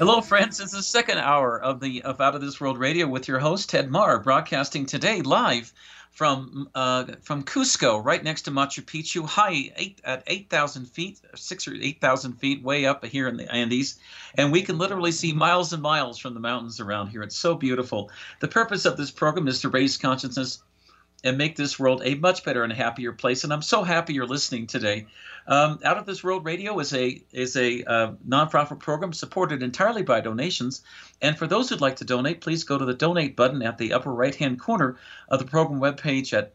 Hello, friends. It's the second hour of Out of This World Radio with your host Ted Marr, broadcasting today live from Cusco, right next to Machu Picchu, at 8,000 feet, 6 or 8,000 feet, way up here in the Andes, and we can literally see miles and miles from the mountains around here. It's so beautiful. The purpose of this program is to raise consciousness and make this world a much better and happier place. And I'm so happy you're listening today. Out of This World Radio is a nonprofit program supported entirely by donations. And for those who'd like to donate, please go to the donate button at the upper right-hand corner of the program webpage at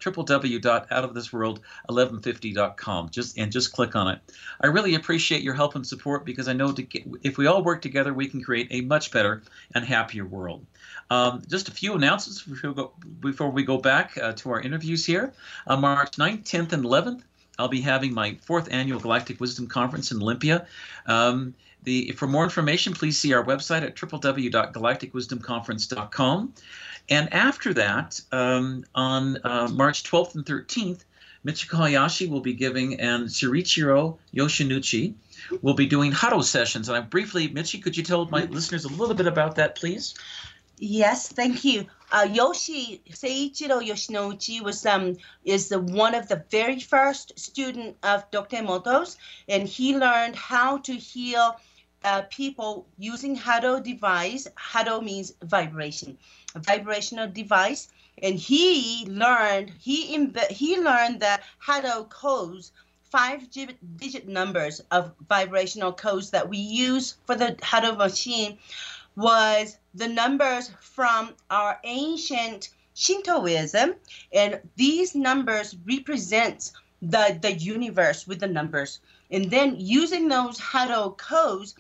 www.outofthisworld1150.com. Just click on it. I really appreciate your help and support because I know if we all work together, we can create a much better and happier world. Just a few announcements before we go back to our interviews here. On March 9th, 10th, and 11th, I'll be having my 4th annual Galactic Wisdom Conference in Olympia. For more information, please see our website at www.galacticwisdomconference.com. And after that, on March 12th and 13th, Michiko Hayashi will be giving, and Shinichiro Yoshinuchi will be doing Hado sessions. And Michi, could you tell my listeners a little bit about that, please? Yes, thank you. Seiichiro Yoshinouchi is one of the very first student of Dr. Emoto's, and he learned how to heal people using Hado device. Hado means vibration, a vibrational device, and he learned that Hado codes, 5-digit numbers of vibrational codes that we use for the Hado machine, was the numbers from our ancient Shintoism, and these numbers represent the universe with the numbers. And then using those Hado codes,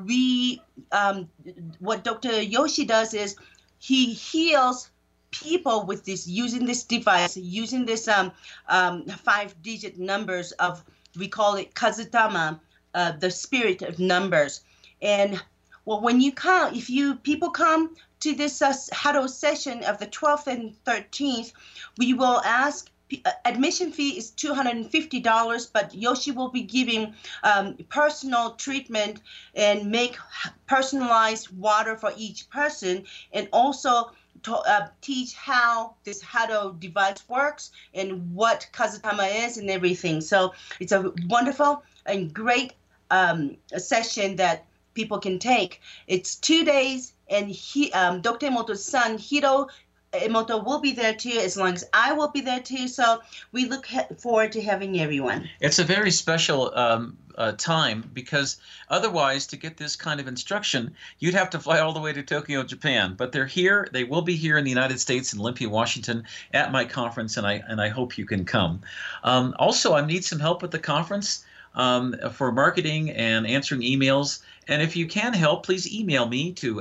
what Dr. Yoshi does is he heals people with using this device, using this 5-digit numbers of, we call it Kazutama, the spirit of numbers. And well, people come to this Hado session of the 12th and 13th, we will ask, admission fee is $250, but Yoshi will be giving personal treatment and make personalized water for each person, and also to teach how this Hado device works and what Kazutama is and everything. So it's a wonderful and great session that people can take. It's 2 days, and Dr. Emoto's son, Hiro Emoto, will be there too, as long as I will be there too. So we look forward to having everyone. It's a very special time, because otherwise, to get this kind of instruction, you'd have to fly all the way to Tokyo, Japan. But they're here. They will be here in the United States in Olympia, Washington, at my conference, and I hope you can come. Also, I need some help with the conference for marketing and answering emails. And if you can help, please email me to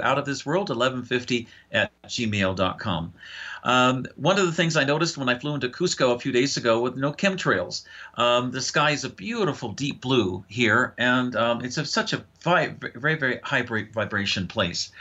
outofthisworld1150@gmail.com. One of the things I noticed when I flew into Cusco a few days ago with no chemtrails, the sky is a beautiful deep blue here, and it's such a very, very high vibration place.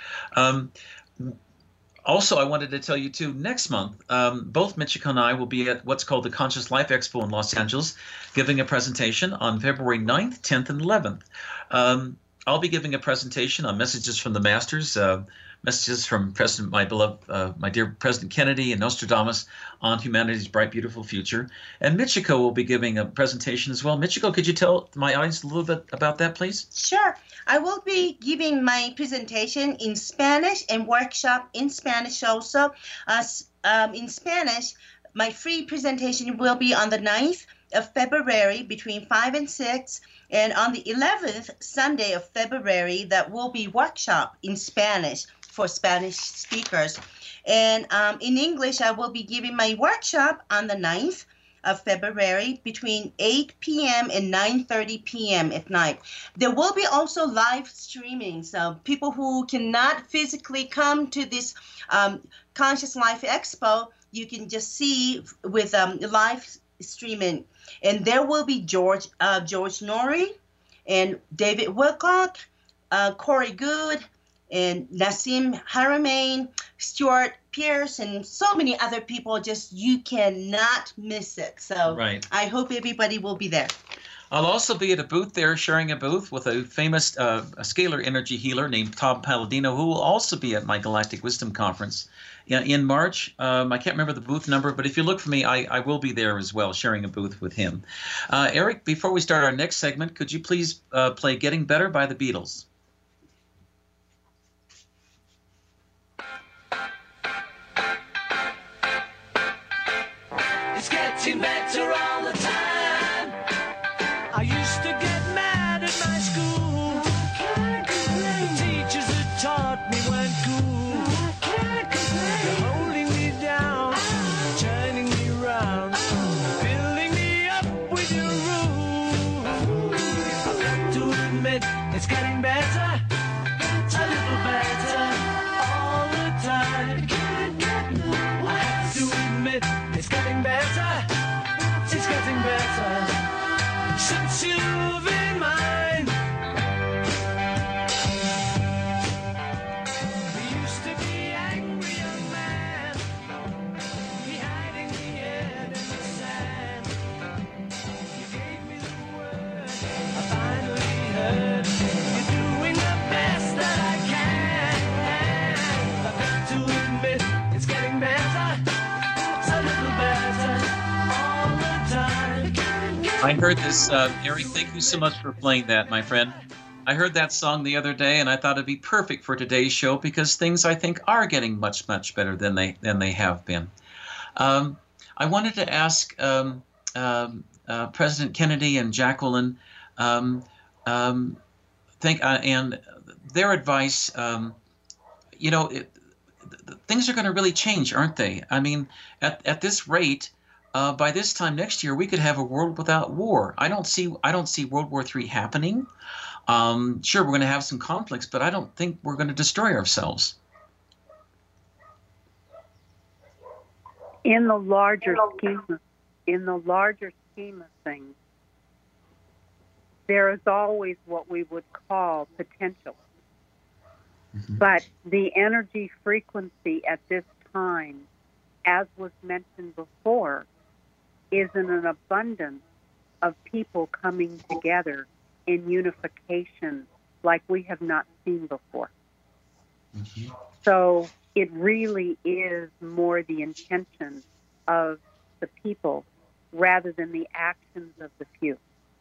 Also, I wanted to tell you, too, next month, both Michiko and I will be at what's called the Conscious Life Expo in Los Angeles, giving a presentation on February 9th, 10th, and 11th. I'll be giving a presentation on messages from the Masters, messages from my dear President Kennedy and Nostradamus on humanity's bright, beautiful future. And Michiko will be giving a presentation as well. Michiko, could you tell my audience a little bit about that, please? Sure. I will be giving my presentation in Spanish and workshop in Spanish also. In Spanish, my free presentation will be on the 9th of February between 5 and 6. And on the 11th, Sunday of February, that will be workshop in Spanish for Spanish speakers. And in English, I will be giving my workshop on the 9th of February between 8 p.m. and 9:30 p.m. at night. There will be also live streaming, so people who cannot physically come to this Conscious Life Expo, you can just see with live streaming. And there will be George Norrie and David Wilcock, Corey Good, and Nassim Haramein, Stuart Pierce, and so many other people. Just you cannot miss it. So right. I hope everybody will be there. I'll also be at a booth there, sharing a booth with a famous a scalar energy healer named Tom Palladino, who will also be at my Galactic Wisdom Conference in March. I can't remember the booth number, but if you look for me, I will be there as well, sharing a booth with him. Eric, before we start our next segment, could you please play Getting Better by the Beatles? It's getting better all the time. I used to get mad at my school. The teachers that taught me weren't cool. They're holding me down, turning me round, filling me up with your rules. I've got to admit, it's getting better, a little better all the time. I have to admit, it's getting better, it's getting better. Since you've been mine, we used to be angry young man, be hiding the head in the sand. You gave me the word, I finally heard you're doing the best that I can. I've got to admit, it's getting better, a little better all the time. I heard this, Eric, thank you so much for playing that, my friend. I heard that song the other day, and I thought it'd be perfect for today's show because things, I think, are getting much, much better than they have been. I wanted to ask President Kennedy and Jacqueline and their advice. Things are going to really change, aren't they? I mean, at this rate, by this time next year, we could have a world without war. I don't see World War III happening. Sure, we're going to have some conflicts, but I don't think we're going to destroy ourselves. In the larger scheme of things, there is always what we would call potential. Mm-hmm. But the energy frequency at this time, as was mentioned before, is in an abundance of people coming together in unification like we have not seen before. Mm-hmm. So it really is more the intention of the people rather than the actions of the few.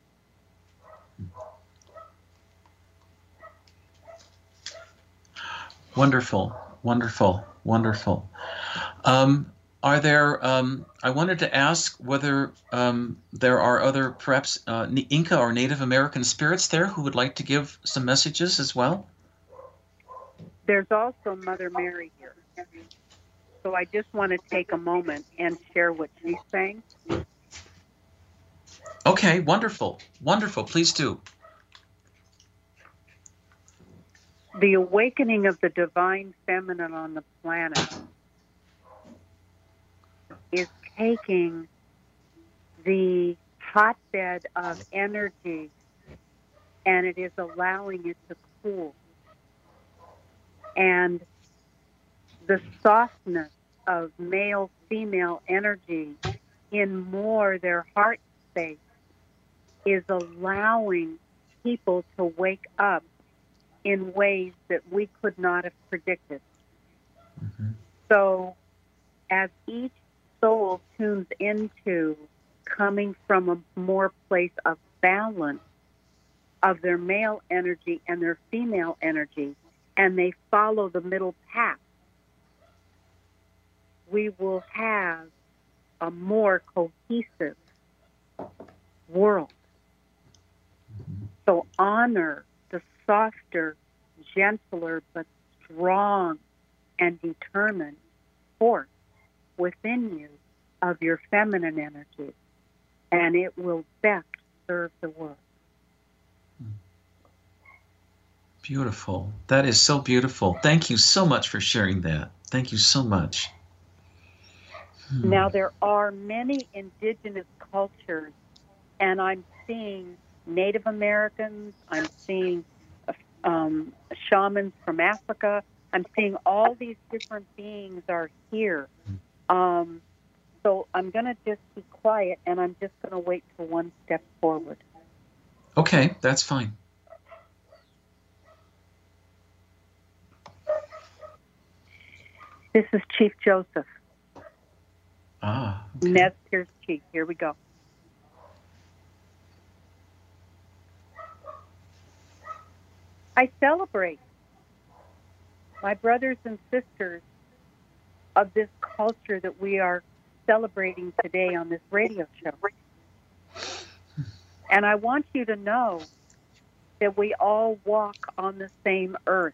Wonderful, wonderful, wonderful. Are there, I wanted to ask whether there are other, perhaps, Inca or Native American spirits there who would like to give some messages as well? There's also Mother Mary here. So I just want to take a moment and share what she's saying. Okay, wonderful, wonderful. Please do. The awakening of the divine feminine on the planet is taking the hotbed of energy and it is allowing it to cool. And the softness of male-female energy in more their heart space is allowing people to wake up in ways that we could not have predicted. Mm-hmm. So as each soul tunes into coming from a more place of balance of their male energy and their female energy, and they follow the middle path, we will have a more cohesive world. So honor the softer, gentler, but strong and determined force within you of your feminine energy, and it will best serve the world. Beautiful. That is so beautiful. Thank you so much for sharing that. Thank you so much. Now, there are many indigenous cultures, and I'm seeing Native Americans, I'm seeing shamans from Africa, I'm seeing all these different beings are here. So I'm going to just be quiet, and I'm just going to wait for one step forward. Okay, that's fine. This is Chief Joseph. Ah, okay. Nez Perce Chief. Here we go. I celebrate my brothers and sisters of this culture that we are celebrating today on this radio show. And I want you to know that we all walk on the same earth.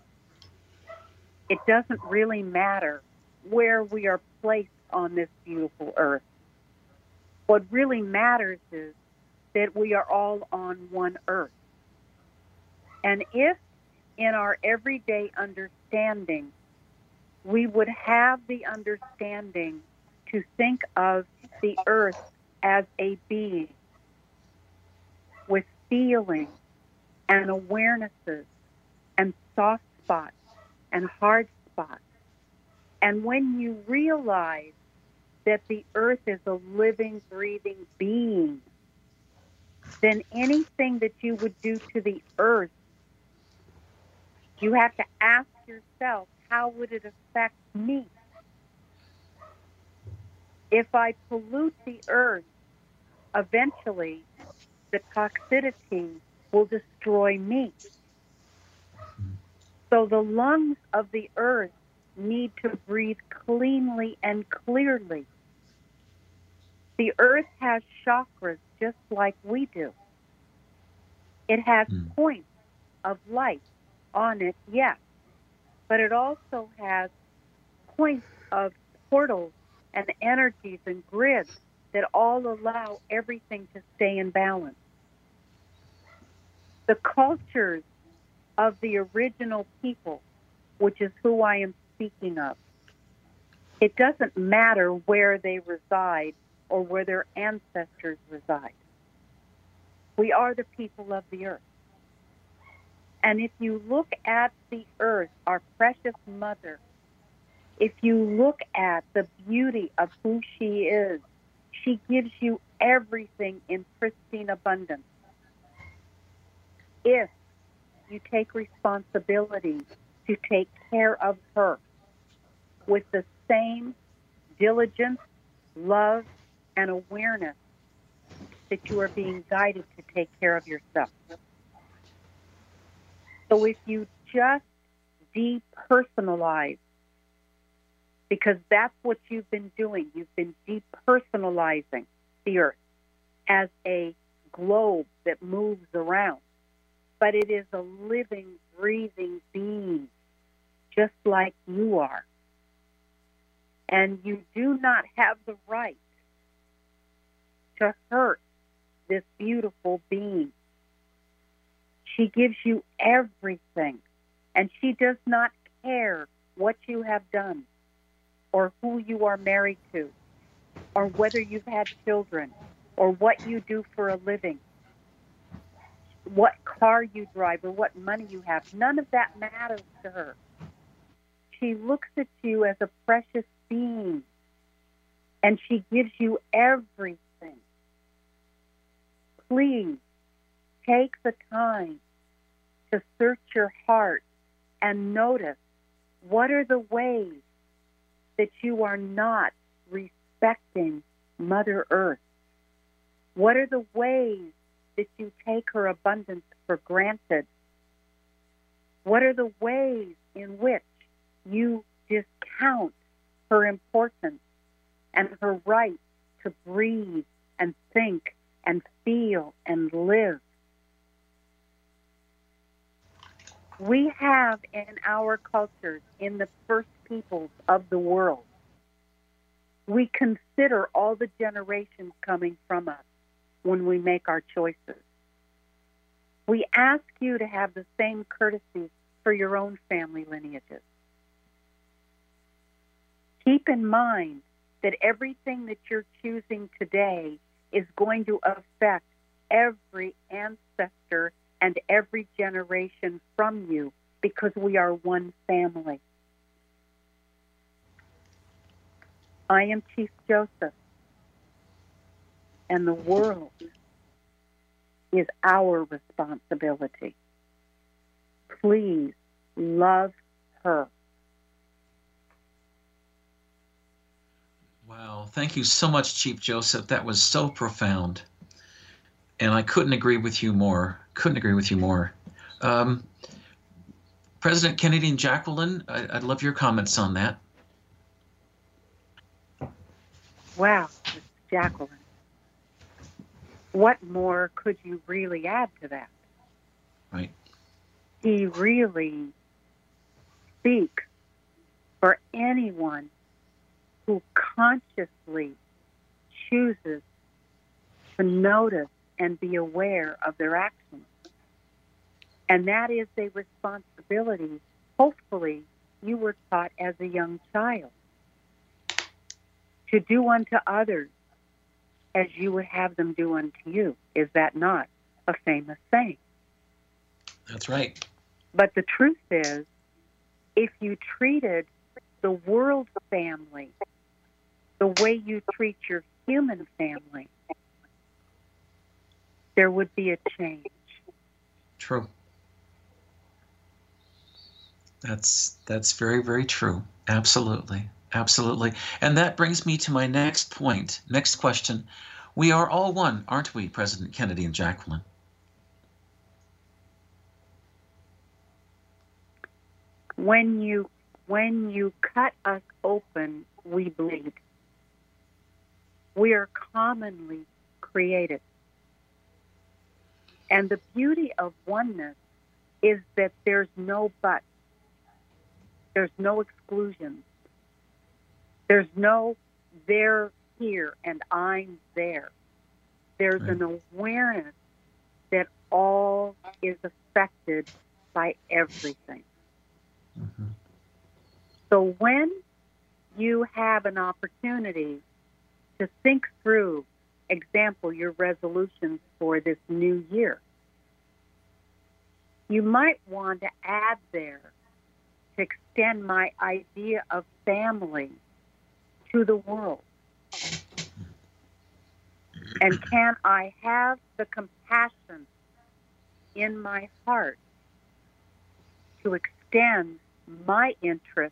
It doesn't really matter where we are placed on this beautiful earth. What really matters is that we are all on one earth. And if in our everyday understanding, we would have the understanding to think of the earth as a being with feelings and awarenesses and soft spots and hard spots. And when you realize that the earth is a living, breathing being, then anything that you would do to the earth, you have to ask yourself, how would it affect me? If I pollute the earth, eventually the toxicity will destroy me. So the lungs of the earth need to breathe cleanly and clearly. The earth has chakras just like we do. It has points of light on it, yes, but it also has points of portals and energies and grids that all allow everything to stay in balance. The cultures of the original people, which is who I am speaking of, it doesn't matter where they reside or where their ancestors reside. We are the people of the earth. And if you look at the earth, our precious mother, if you look at the beauty of who she is, she gives you everything in pristine abundance. If you take responsibility to take care of her with the same diligence, love, and awareness that you are being guided to take care of yourself. So if you just depersonalize, because that's what you've been doing, you've been depersonalizing the earth as a globe that moves around. But it is a living, breathing being, just like you are. And you do not have the right to hurt this beautiful being. She gives you everything, and she does not care what you have done or who you are married to or whether you've had children or what you do for a living, what car you drive or what money you have. None of that matters to her. She looks at you as a precious being, and she gives you everything. Please take the time to search your heart and notice what are the ways that you are not respecting Mother Earth. What are the ways that you take her abundance for granted? What are the ways in which you discount her importance and her right to breathe and think and feel and live? We have in our cultures, in the first peoples of the world, we consider all the generations coming from us when we make our choices. We ask you to have the same courtesy for your own family lineages. Keep in mind that everything that you're choosing today is going to affect every ancestor and every generation from you, because we are one family. I am Chief Joseph, and the world is our responsibility. Please love her. Wow. Thank you so much, Chief Joseph. That was so profound. And I couldn't agree with you more. Couldn't agree with you more. President Kennedy and Jacqueline, I'd love your comments on that. Wow, Miss Jacqueline. What more could you really add to that? Right. He really speaks for anyone who consciously chooses to notice and be aware of their actions. And that is a responsibility, hopefully, you were taught as a young child, to do unto others as you would have them do unto you. Is that not a famous saying? That's right. But the truth is, if you treated the world family the way you treat your human family, there would be a change. True. That's very, very true. Absolutely. Absolutely. And that brings me to my next point, next question. We are all one, aren't we, President Kennedy and Jacqueline? When you cut us open, we bleed. We are commonly created. And the beauty of oneness is that there's no but. There's no exclusion. There's no they're here and I'm there. There's Right. an awareness that all is affected by everything. Mm-hmm. So when you have an opportunity to think through, example, your resolutions for this new year, you might want to add there to extend my idea of family to the world. And can I have the compassion in my heart to extend my interest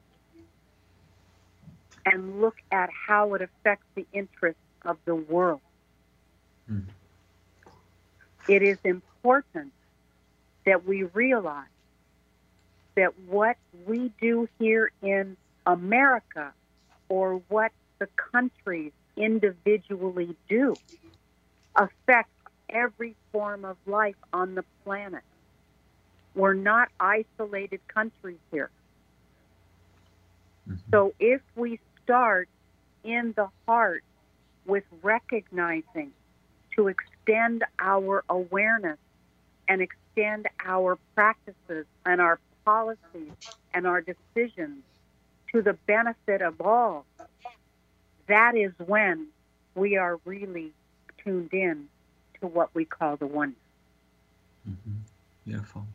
and look at how it affects the interests of the world? Mm. It is important that we realize that what we do here in America, or what the countries individually do, affects every form of life on the planet. We're not isolated countries here. Mm-hmm. So if we start in the heart with recognizing to extend our awareness and extend our practices and our policies and our decisions to the benefit of all, that is when we are really tuned in to what we call the oneness. Mm-hmm. Beautiful.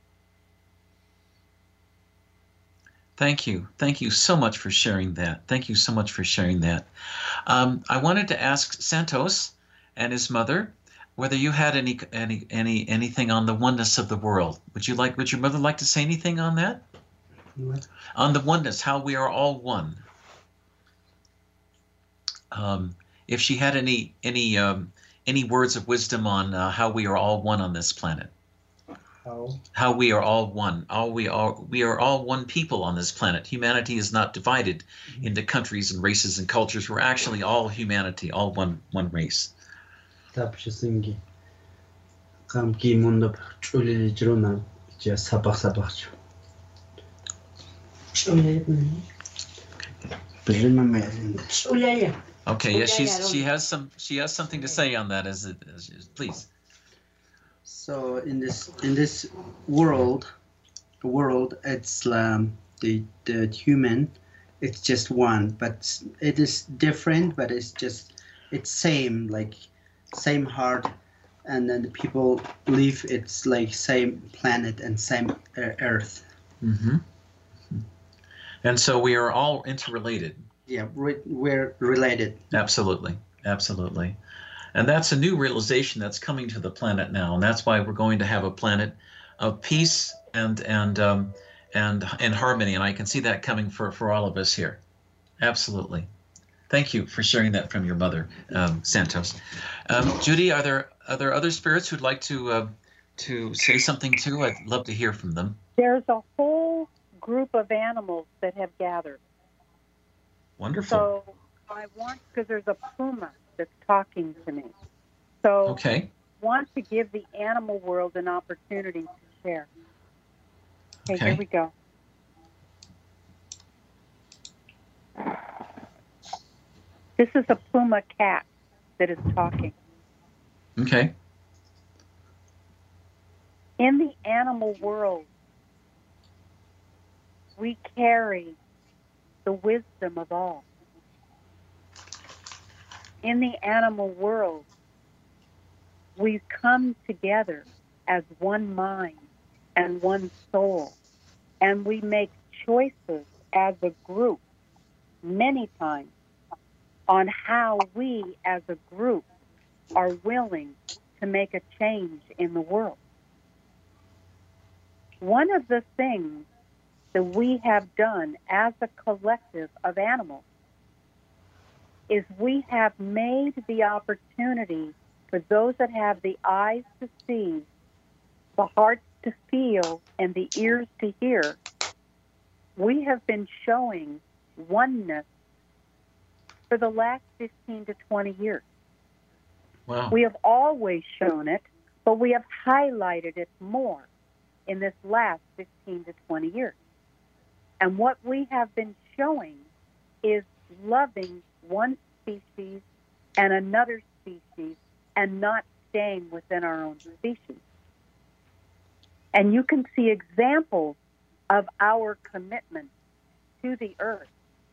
Thank you. Thank you so much for sharing that. Thank you so much for sharing that. I wanted to ask Santos and his mother whether you had anything on the oneness of the world. Would your mother like to say anything on that? What? On the oneness, how we are all one. If she had any words of wisdom on how we are all one on this planet. How we are all one. We are all one people on this planet. Humanity is not divided into countries and races and cultures. We're actually all humanity, all one race. Tapşısıngi. Kamki mundo çöleli cirona ce sabah. Okay, yeah, she has something to say on that. Please. So in this world, it's the human. It's just one, but it is different. But it's same heart, and then the people live. It's like same planet and same earth. Mm-hmm. And so we are all interrelated. Yeah, we're related. Absolutely. And that's a new realization that's coming to the planet now, and that's why we're going to have a planet of peace and harmony. And I can see that coming for all of us here. Absolutely. Thank you for sharing that from your mother, Santos. Judy, are there other spirits who'd like to say something too? I'd love to hear from them. There's a whole group of animals that have gathered. Wonderful. So I want, because there's a puma that's talking to me. So Okay. I want to give the animal world an opportunity to share. Okay, here we go. This is a puma cat that is talking. Okay. In the animal world, we carry the wisdom of all. In the animal world, we come together as one mind and one soul, and we make choices as a group many times on how we as a group are willing to make a change in the world. One of the things that we have done as a collective of animals is we have made the opportunity for those that have the eyes to see, the hearts to feel, and the ears to hear. We have been showing oneness for the last 15 to 20 years. Wow. We have always shown it, but we have highlighted it more in this last 15 to 20 years. And what we have been showing is loving one species and another species and not staying within our own species. And you can see examples of our commitment to the earth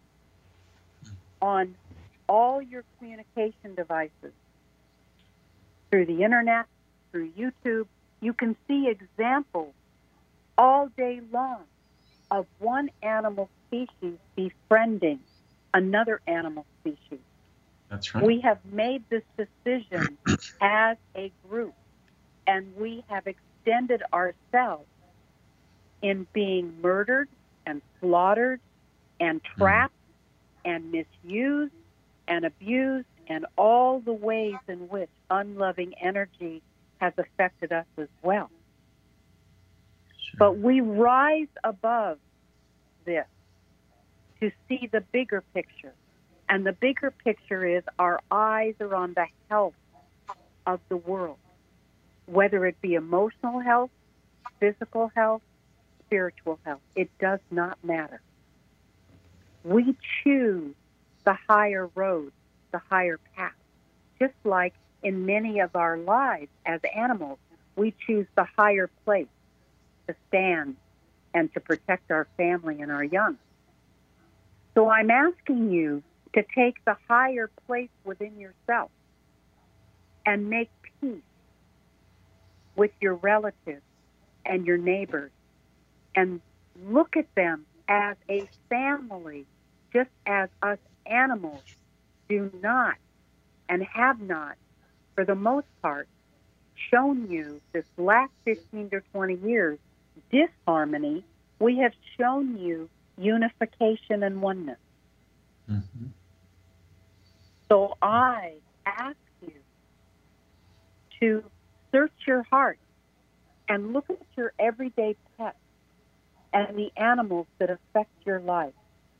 on all your communication devices, through the internet, through YouTube. You can see examples all day long of one animal species befriending another animal species. That's right. We have made this decision as a group, and we have extended ourselves in being murdered and slaughtered and trapped and misused and abused, and all the ways in which unloving energy has affected us as well. Sure. But we rise above this to see the bigger picture. And the bigger picture is our eyes are on the health of the world, whether it be emotional health, physical health, spiritual health. It does not matter. We choose the higher road, the higher path. Just like in many of our lives as animals, we choose the higher place to stand and to protect our family and our young. So I'm asking you to take the higher place within yourself and make peace with your relatives and your neighbors, and look at them as a family, just as us animals do not and have not, for the most part, shown you this last 15 to 20 years disharmony. We have shown you unification and oneness. Mm-hmm. So I ask you to search your heart and look at your everyday pets and the animals that affect your life.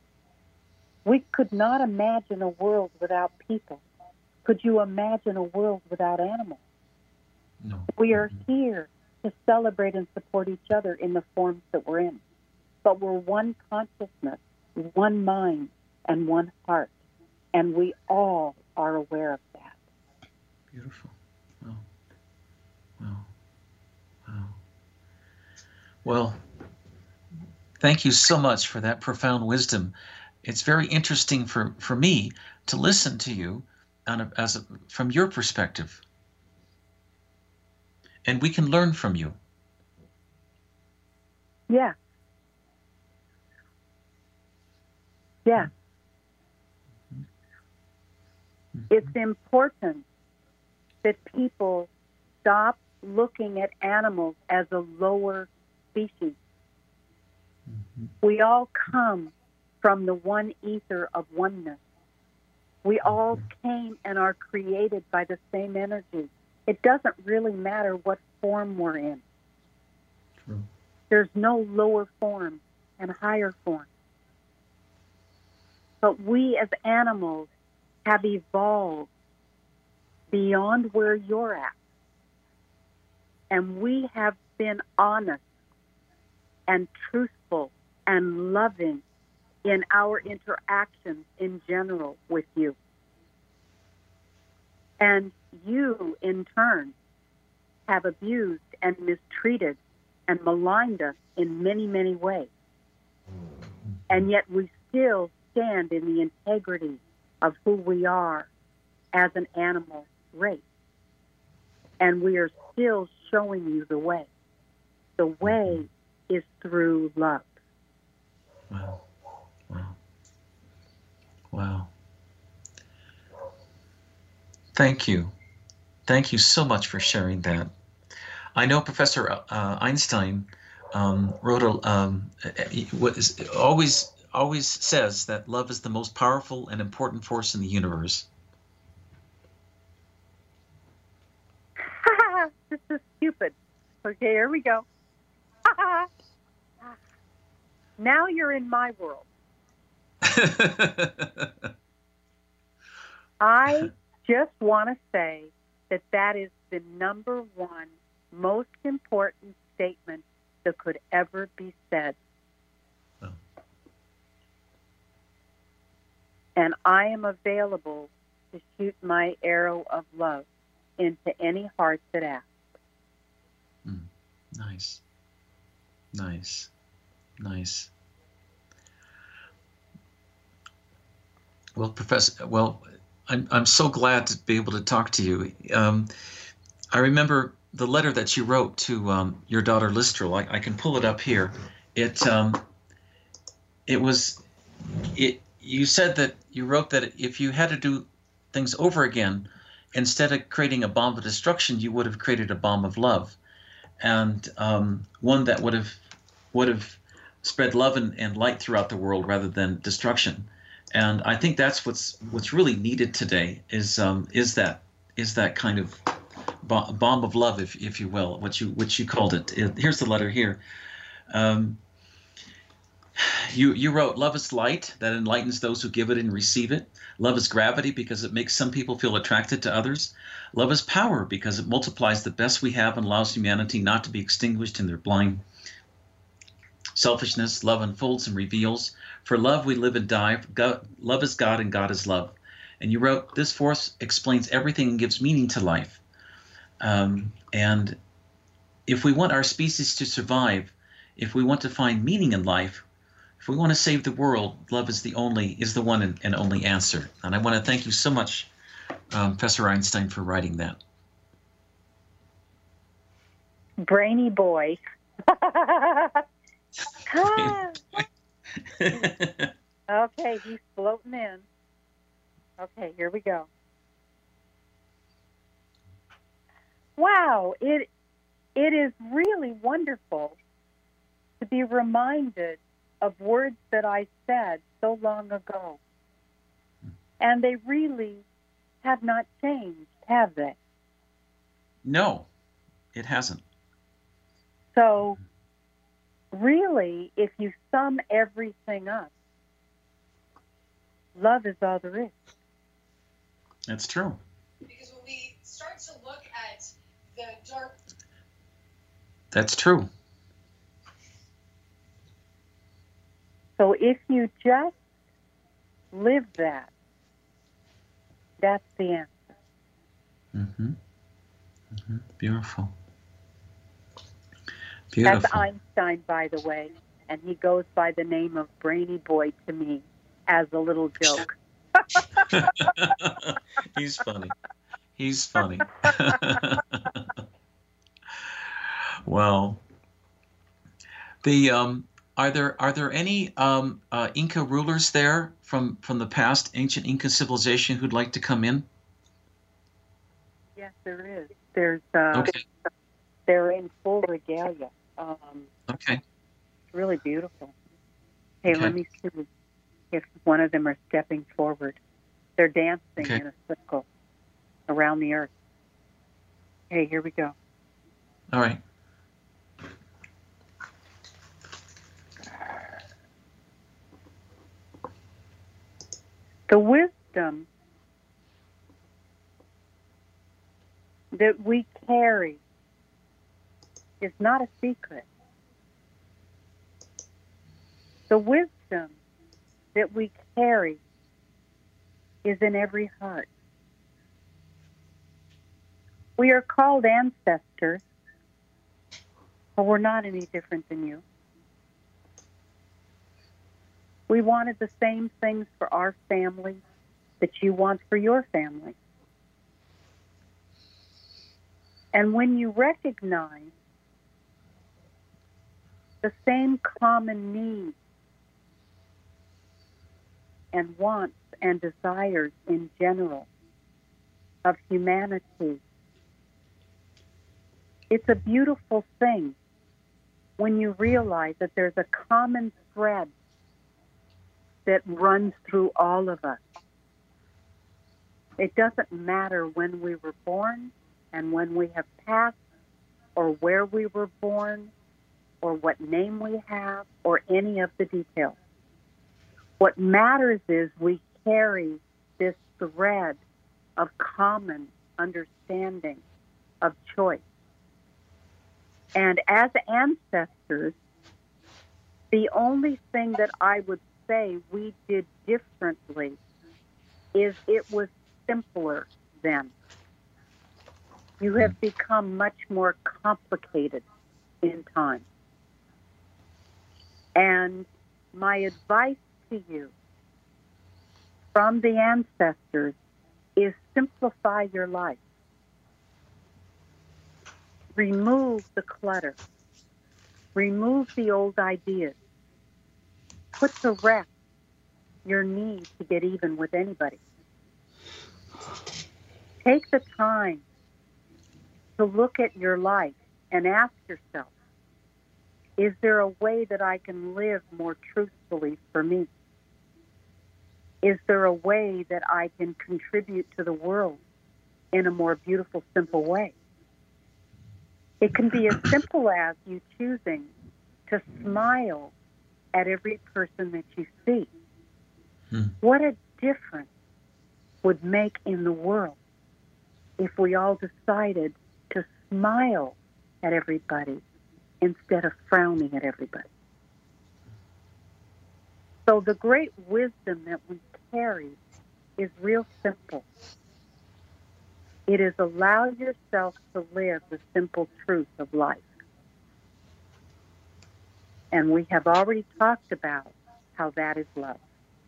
We could not imagine a world without people. Could you imagine a world without animals? No. We are here to celebrate and support each other in the forms that we're in. But we're one consciousness, one mind, and one heart. And we all are aware of that. Beautiful. Wow. Wow. Wow. Well, thank you so much for that profound wisdom. It's very interesting for me to listen to you from your perspective. And we can learn from you. Yeah. Yeah. Mm-hmm. It's important that people stop looking at animals as a lower species. We all come from the one ether of oneness. We all came and are created by the same energy. It doesn't really matter what form we're in. True. There's no lower form and higher form. But we as animals have evolved beyond where you're at. And we have been honest and truthful and loving in our interactions in general with you. And you, in turn, have abused and mistreated and maligned us in many, many ways. And yet we still stand in the integrity of who we are as an animal race. And we are still showing you the way. The way is through love. Wow. Wow. Wow. Thank you. Thank you so much for sharing that. I know Professor Einstein wrote always says that love is the most powerful and important force in the universe. This is stupid. Okay, here we go. Now you're in my world. I just want to say that that is the number one most important statement that could ever be said. Oh. And I am available to shoot my arrow of love into any heart that asks. Nice. Nice. Nice. Well, Professor, I'm so glad to be able to talk to you. I remember the letter that you wrote to your daughter Listrel. I can pull it up here. You said that you wrote that if you had to do things over again, instead of creating a bomb of destruction, you would have created a bomb of love, and one that would have spread love and light throughout the world rather than destruction. And I think that's what's really needed today is that kind of bomb of love, if you will, which you called it. Here's the letter here. You wrote, love is light that enlightens those who give it and receive it. Love is gravity because it makes some people feel attracted to others. Love is power because it multiplies the best we have and allows humanity not to be extinguished in their blind selfishness. Love unfolds and reveals. For love we live and die. Love is God and God is love. And you wrote, this force explains everything and gives meaning to life. And if we want our species to survive, if we want to find meaning in life, if we want to save the world, love is the one and only answer. And I want to thank you so much, Professor Einstein, for writing that. Brainy boy. Okay, he's floating in. Okay, here we go. Wow, it is really wonderful to be reminded of words that I said so long ago. And they really have not changed, have they? No, it hasn't. So, really, if you sum everything up, love is all there is. That's true. Because when we start to look at the dark... That's true. So if you just live that, that's the answer. Mm-hmm. Mm-hmm. Beautiful. Beautiful. That's Einstein, by the way, and he goes by the name of Brainy Boy to me as a little joke. He's funny. He's funny. Well, are there any Inca rulers there from the past, ancient Inca civilization, who'd like to come in? Yes, there is. There's Okay. they're in full regalia. Okay. It's really beautiful. Hey, Okay. let me see if one of them are stepping forward. They're dancing Okay. in a circle around the earth. Hey, here we go. All right. The wisdom that we carry is not a secret. The wisdom that we carry is in every heart. We are called ancestors, but we're not any different than you. We wanted the same things for our family that you want for your family. And when you recognize the same common needs and wants and desires in general of humanity, it's a beautiful thing when you realize that there's a common thread that runs through all of us. It doesn't matter when we were born and when we have passed, or where we were born, or what name we have, or any of the details. What matters is we carry this thread of common understanding, of choice. And as ancestors, the only thing that I would say we did differently is it was simpler then. You have become much more complicated in time. And my advice to you from the ancestors is simplify your life. Remove the clutter. Remove the old ideas. Put to rest your need to get even with anybody. Take the time to look at your life and ask yourself, is there a way that I can live more truthfully for me? Is there a way that I can contribute to the world in a more beautiful, simple way? It can be as simple as you choosing to smile at every person that you see. What a difference would make in the world if we all decided to smile at everybody instead of frowning at everybody. So the great wisdom that we carry is real simple. It is allow yourself to live the simple truth of life. And we have already talked about how that is love.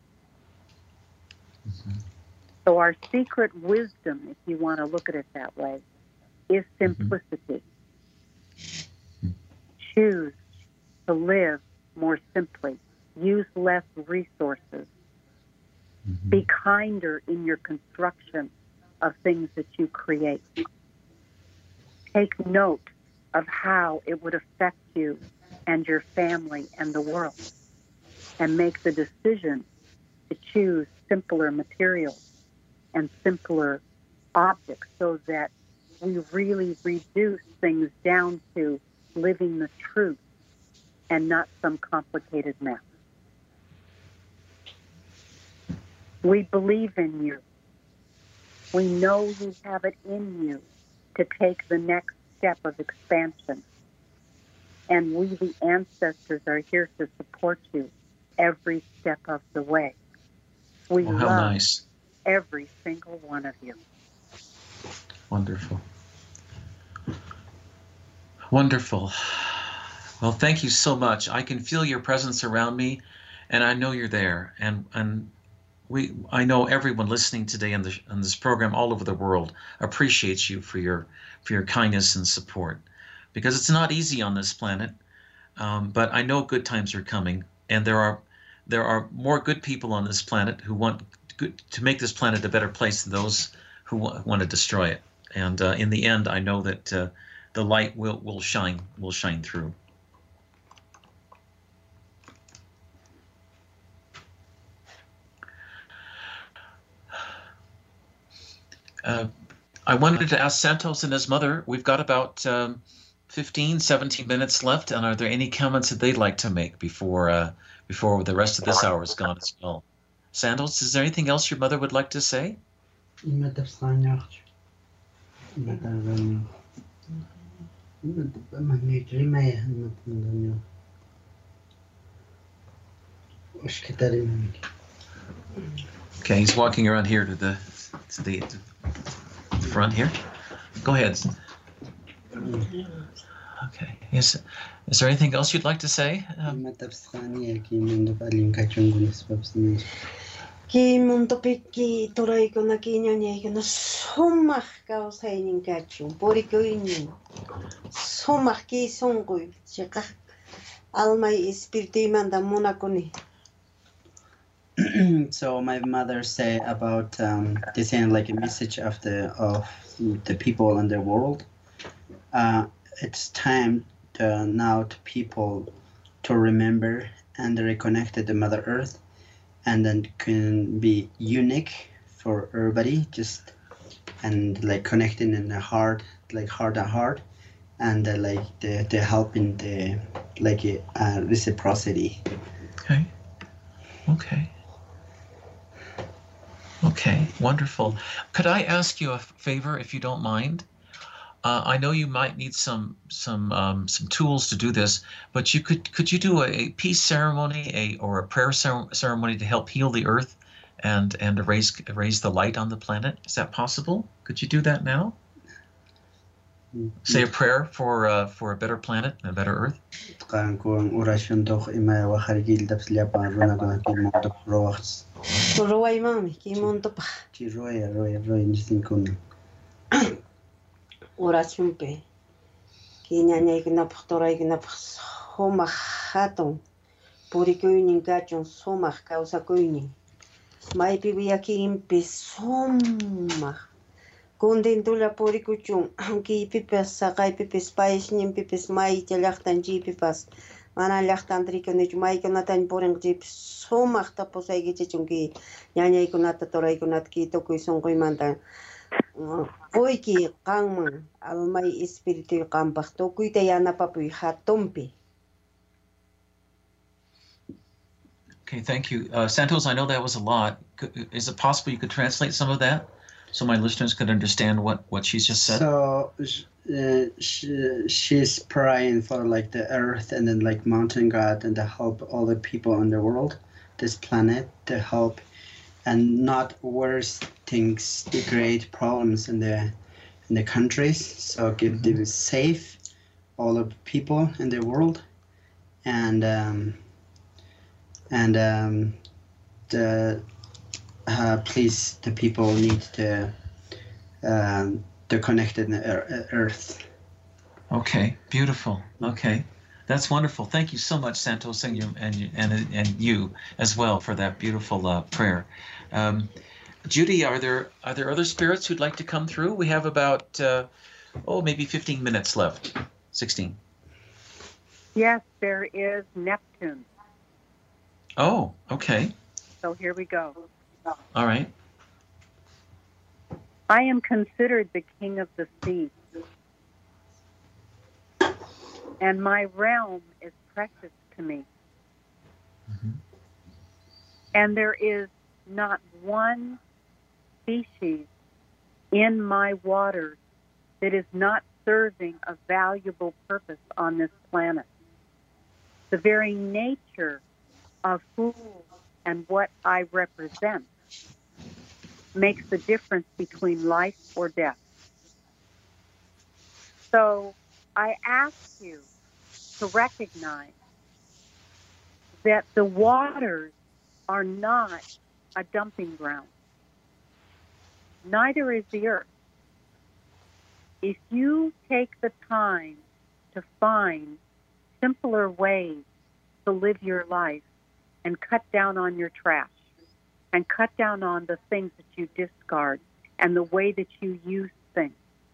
So our secret wisdom, if you want to look at it that way, is simplicity. Choose to live more simply. Use less resources. Be kinder in your construction of things that you create. Take note of how it would affect you and your family and the world, and make the decision to choose simpler materials and simpler objects so that we really reduce things down to living the truth and not some complicated mess. We believe in you. We know you have it in you to take the next step of expansion. And we, the ancestors, are here to support you every step of the way. We Well, how love nice. every single one of you. Wonderful. Wonderful. Well, thank you so much. I can feel your presence around me, and I know you're there. And I know everyone listening today on this program all over the world appreciates you for your kindness and support, because it's not easy on this planet. But I know good times are coming, and there are more good people on this planet who want to make this planet a better place than those who want to destroy it. And in the end, I know that the light will shine through. I wanted to ask Santos and his mother, we've got about 15, 17 minutes left, and are there any comments that they'd like to make before the rest of this hour is gone as well? Santos, is there anything else your mother would like to say? Okay, he's walking around here to the front here. Go ahead. Okay. Is there anything else you'd like to say? Ki muntopiki toraiko na kinyanya na somach kausainin kachum porikoinin somach ki songui cheka almai espiritu manda monakoni. So my mother say about they saying like a message of the people in the world. It's time now to people to remember and reconnect to the Mother Earth, and then can be unique for everybody, just and like connecting in the heart, like heart to heart, and like the help in the like reciprocity. Okay. Okay. Okay, wonderful. Could I ask you a favor, if you don't mind? I know you might need some tools to do this, but could you do a peace ceremony, or a prayer ceremony to help heal the earth, and raise the light on the planet? Is that possible? Could you do that now? Say a prayer for a better planet and a better earth. Roy mami ki montopa. Oración pe. Ki nyanya ikna ptorai ikna homa haton. Porikoinin kachon somach causa koinin. Mai pibi aquí impe somach. Kundintula porikuchum ki pipes sakai pipes pais nim pipes mai telachtan ji pipes. Mana lachtan trikonich mai konatan poreng jip somach taposai gichunki. Nyanya ikunata torai ikunat ki tokui songkoi mantan. Poiki kangman almay espiritu kampach tokui tayana papuy hatompi. Okay, thank you. Santos, I know that was a lot. Is it possible you could translate some of that so my listeners could understand what she's just said? So she's praying for like the earth and then like mountain god and to help all the people in the world, this planet, to help and not worse things, the great problems in the countries. So give them safe all the people in the world, and please the people need to connect in the earth. Okay, beautiful. Okay, that's wonderful. Thank you so much, Santos, and you as well for that beautiful prayer. Judy, are there other spirits who'd like to come through? We have about maybe 15 minutes left. 16. Yes, there is Neptune. Oh, okay. So here we go. All right. I am considered the king of the sea, and my realm is precious to me. Mm-hmm. And there is not one species in my waters that is not serving a valuable purpose on this planet. The very nature of who and what I represent makes the difference between life or death. So I ask you to recognize that the waters are not a dumping ground. Neither is the earth. If you take the time to find simpler ways to live your life and cut down on your trash and cut down on the things that you discard and the way that you use things,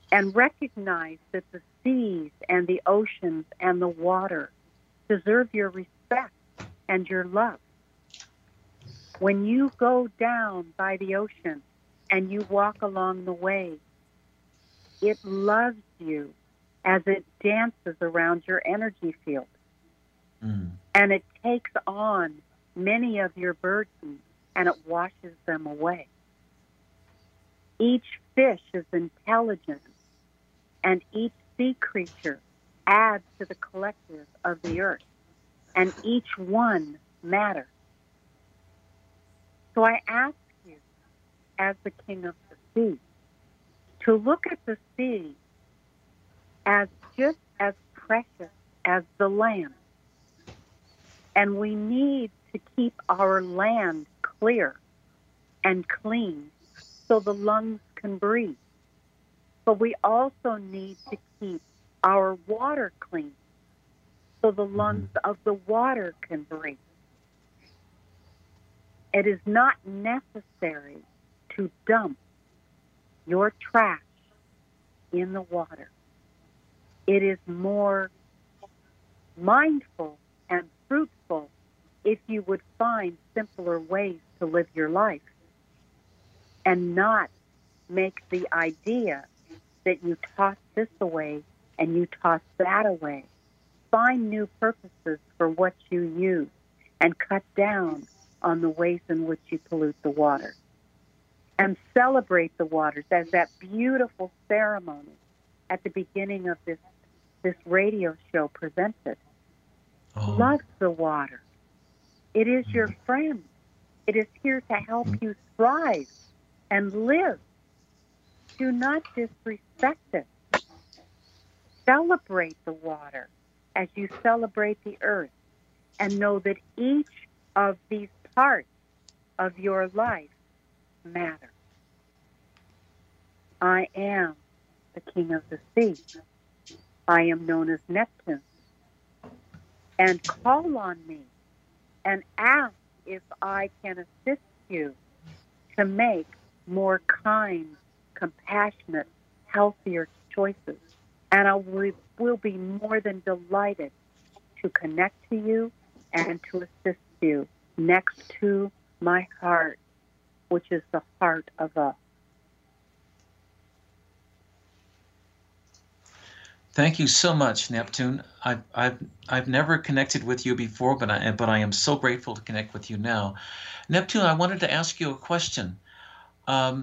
and recognize that the seas and the oceans and the water deserve your respect and your love. When you go down by the ocean and you walk along the way, it loves you as it dances around your energy field. And it takes on many of your burdens and it washes them away. Each fish is intelligent, and each sea creature adds to the collective of the earth, and each one matters. So I ask you, as the king of the sea, to look at the sea as just as precious as the land. And we need to keep our land clear and clean so the lungs can breathe. But we also need to keep our water clean so the lungs of the water can breathe. It is not necessary to dump your trash in the water. It is more mindful and fruitful if you would find simpler ways to live your life and not make the idea that you toss this away and you toss that away. Find new purposes for what you use and cut down on the ways in which you pollute the water. And celebrate the waters as that beautiful ceremony at the beginning of this radio show presented. Love the water. It is your friend. It is here to help you thrive and live. Do not disrespect it. Celebrate the water as you celebrate the earth, and know that each of these parts of your life matter. I am the king of the sea. I am known as Neptune. And call on me and ask if I can assist you to make more kind, compassionate, healthier choices. And I will be more than delighted to connect to you and to assist you next to my heart, which is the heart of us. Thank you so much, Neptune. I've never connected with you before, but I am so grateful to connect with you now. Neptune, I wanted to ask you a question. I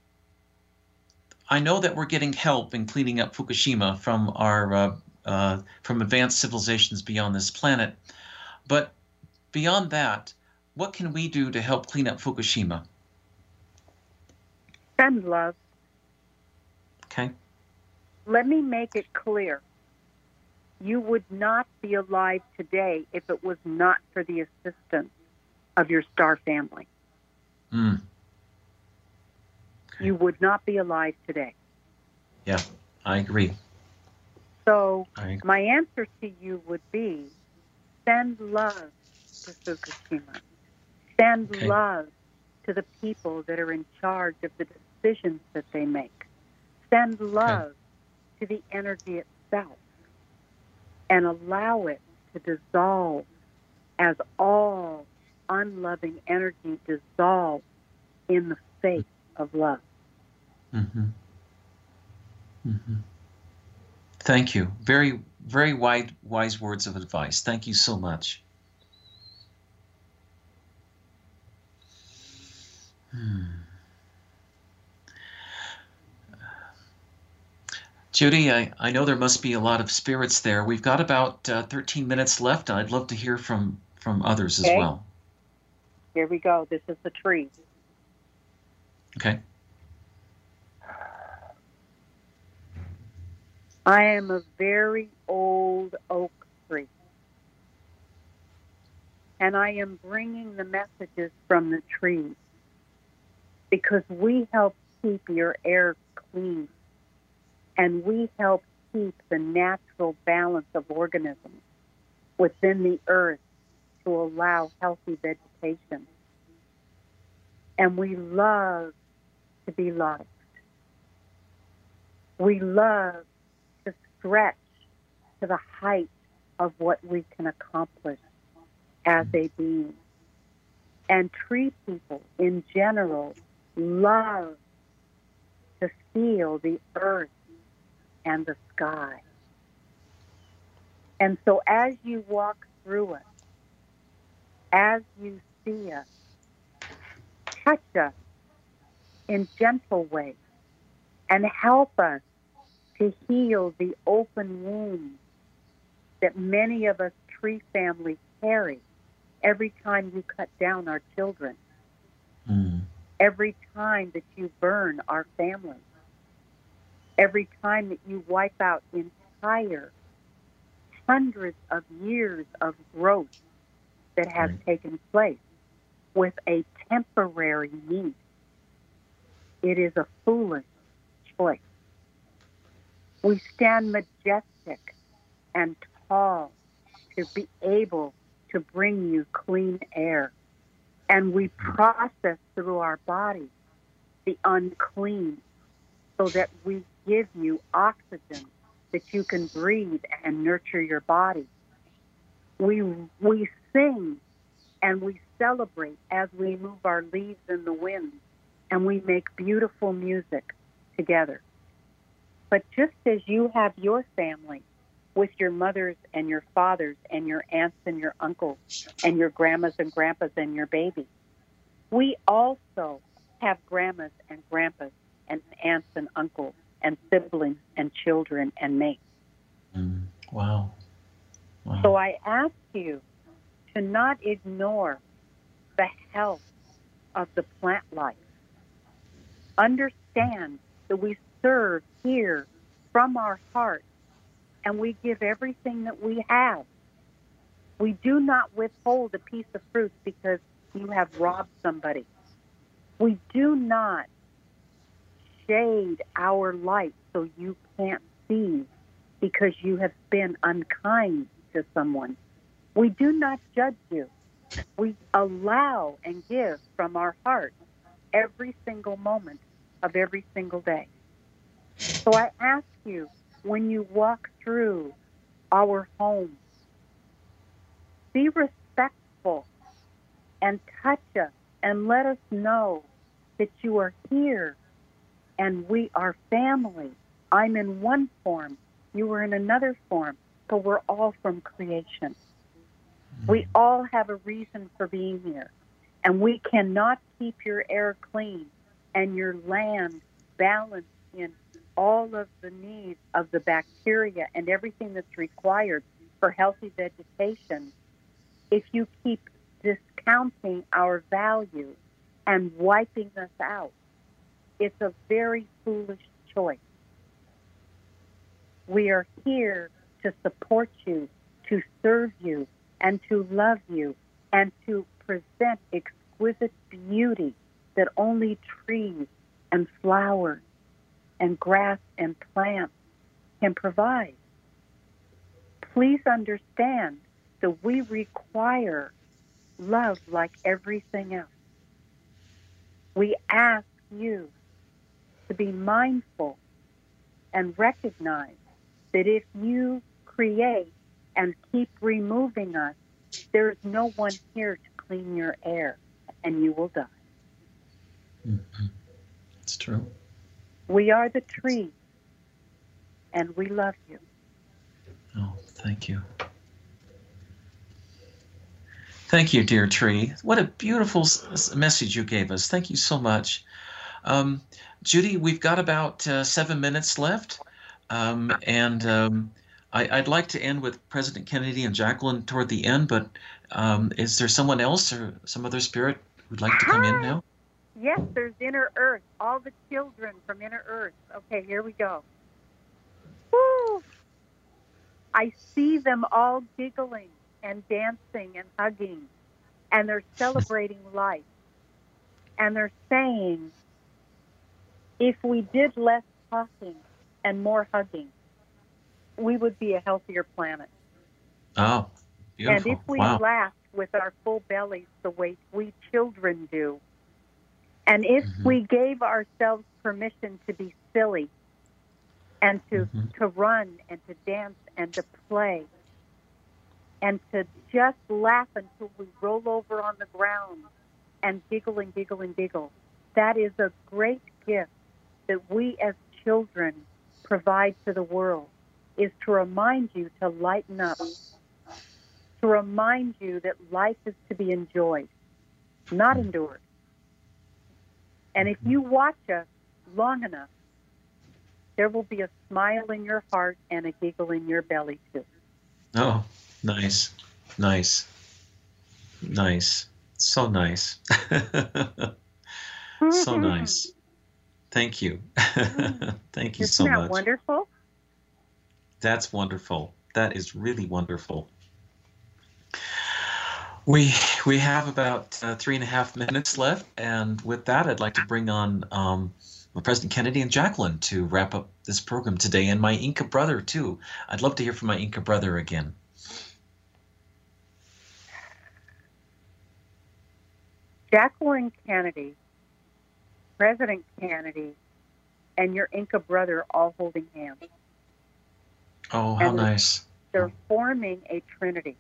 know that we're getting help in cleaning up Fukushima from our from advanced civilizations beyond this planet, but beyond that, what can we do to help clean up Fukushima? Send love. Okay. Let me make it clear. You would not be alive today if it was not for the assistance of your star family. Okay. You would not be alive today. Yeah, I agree. So my answer to you would be, send love to Fukushima. Send love to the people that are in charge of the decisions that they make. Send love to the energy itself and allow it to dissolve as all unloving energy dissolves in the face of love. Thank you. Very, very wise words of advice. Thank you so much. Judy, I know there must be a lot of spirits there. We've got about 13 minutes left. I'd love to hear from others as well. Here we go. This is the tree. Okay. I am a very old oak tree. And I am bringing the messages from the trees because we help keep your air clean. And we help keep the natural balance of organisms within the earth to allow healthy vegetation. And we love to be loved. We love to stretch to the height of what we can accomplish as a being. And tree people in general love to feel the earth and the sky. And so as you walk through us, as you see us, touch us in gentle ways and help us to heal the open wounds that many of us tree families carry every time you cut down our children, every time that you burn our families, every time that you wipe out entire hundreds of years of growth that has taken place with a temporary need. It is a foolish choice. We stand majestic and tall to be able to bring you clean air. And we process through our body the unclean so that we give you oxygen that you can breathe and nurture your body. We sing and we celebrate as we move our leaves in the wind, and we make beautiful music together. But just as you have your family with your mothers and your fathers and your aunts and your uncles and your grandmas and grandpas and your babies, we also have grandmas and grandpas and aunts and uncles and siblings and children and mates. Wow. So I ask you to not ignore the health of the plant life. Understand that we serve here from our heart, and we give everything that we have. We do not withhold a piece of fruit because you have robbed somebody. We do not shade our light so you can't see because you have been unkind to someone. We do not judge you. We allow and give from our heart every single moment of every single day. So I ask you, when you walk through our home, be respectful and touch us and let us know that you are here and we are family. I'm in one form, you are in another form, but we're all from creation. We all have a reason for being here, and we cannot keep your air clean and your land balanced in all of the needs of the bacteria and everything that's required for healthy vegetation if you keep discounting our value and wiping us out. It's a very foolish choice. We are here to support you, to serve you, and to love you, and to present exquisite beauty that only trees and flowers and grass and plants can provide. Please understand that we require love like everything else. We ask you to be mindful and recognize that if you create and keep removing us, there is no one here to clean your air, and you will die. It's true. We are the tree, and we love you. Oh, thank you. Thank you, dear tree. What a beautiful message you gave us. Thank you so much. Judy, we've got about 7 minutes left, I'd like to end with President Kennedy and Jacqueline toward the end, but is there someone else or some other spirit who'd like to come in now? Yes, there's Inner Earth, all the children from Inner Earth. Okay, here we go. Woo! I see them all giggling and dancing and hugging, and they're celebrating life. And they're saying, if we did less talking and more hugging, we would be a healthier planet. Oh, beautiful. And if we laughed with our full bellies the way we children do, and if we gave ourselves permission to be silly, and to run and to dance and to play and to just laugh until we roll over on the ground and giggle and giggle and giggle. That is a great gift that we as children provide to the world, is to remind you to lighten up, to remind you that life is to be enjoyed, not endured. And if you watch us long enough, there will be a smile in your heart and a giggle in your belly too. Oh, nice, nice, nice. So nice. So nice. Thank you. Thank you so Isn't that much. wonderful? That's wonderful. That is really wonderful. We have about 3.5 minutes left, and with that, I'd like to bring on President Kennedy and Jacqueline to wrap up this program today, and my Inca brother too. I'd love to hear from my Inca brother again. Jacqueline Kennedy, President Kennedy, and your Inca brother all holding hands. Oh, how And nice. They're forming a trinity.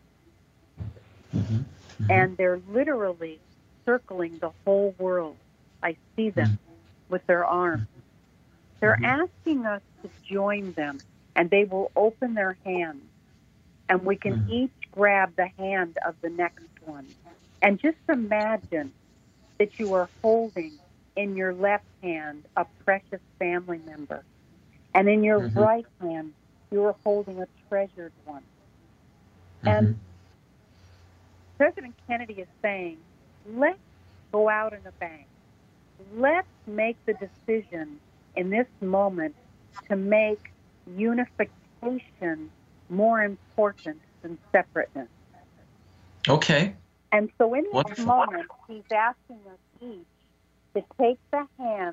Mhm, mhm. And they're literally circling the whole world. I see them with their arms. They're asking us to join them, and they will open their hands, and we can each grab the hand of the next one. And just imagine that you are holding in your left hand a precious family member, and in your right hand you are holding a treasured one. And President Kennedy is saying, let's go out in a bang. Let's make the decision in this moment to make unification more important than separateness. Okay. And so in this Wonderful. moment, he's asking us each to take the hands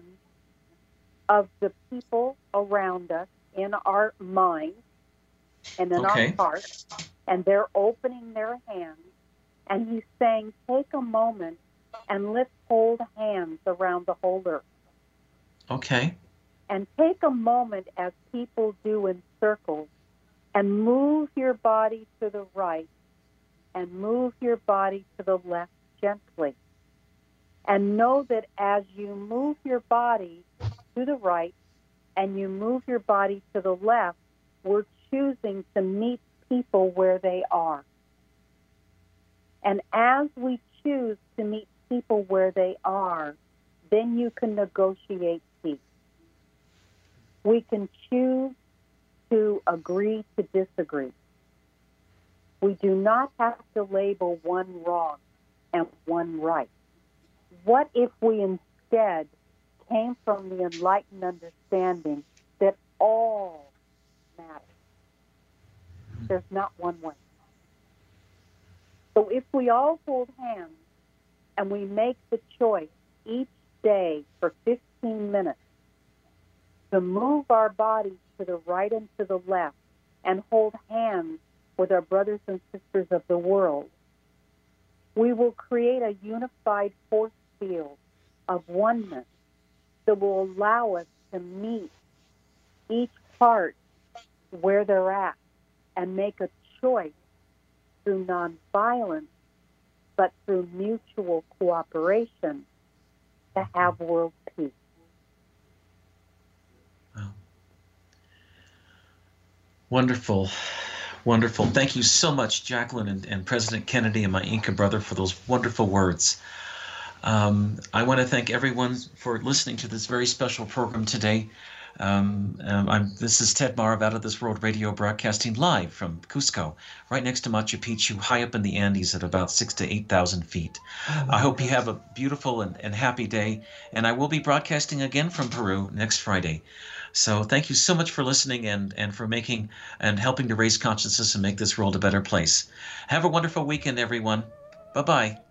of the people around us in our minds and in Okay. our hearts, and they're opening their hands. And he's saying, take a moment and let's hold hands around the whole earth. Okay. And take a moment, as people do in circles, and move your body to the right and move your body to the left gently. And know that as you move your body to the right and you move your body to the left, we're choosing to meet people where they are. And as we choose to meet people where they are, then you can negotiate peace. We can choose to agree to disagree. We do not have to label one wrong and one right. What if we instead came from the enlightened understanding that all matters? There's not one way. So if we all hold hands and we make the choice each day for 15 minutes to move our bodies to the right and to the left and hold hands with our brothers and sisters of the world, we will create a unified force field of oneness that will allow us to meet each part where they're at and make a choice through nonviolence, but through mutual cooperation to have world peace. Wow. Wonderful. Wonderful. Thank you so much, Jacqueline and President Kennedy and my Inca brother, for those wonderful words. I want to thank everyone for listening to this very special program today. This is Ted Marr of Out of This World Radio, broadcasting live from Cusco, right next to Machu Picchu, high up in the Andes at about 6,000 to 8,000 feet. I hope you have a beautiful and happy day, and I will be broadcasting again from Peru next Friday. So thank you so much for listening and for making and helping to raise consciousness and make this world a better place. Have a wonderful weekend, everyone. Bye-bye.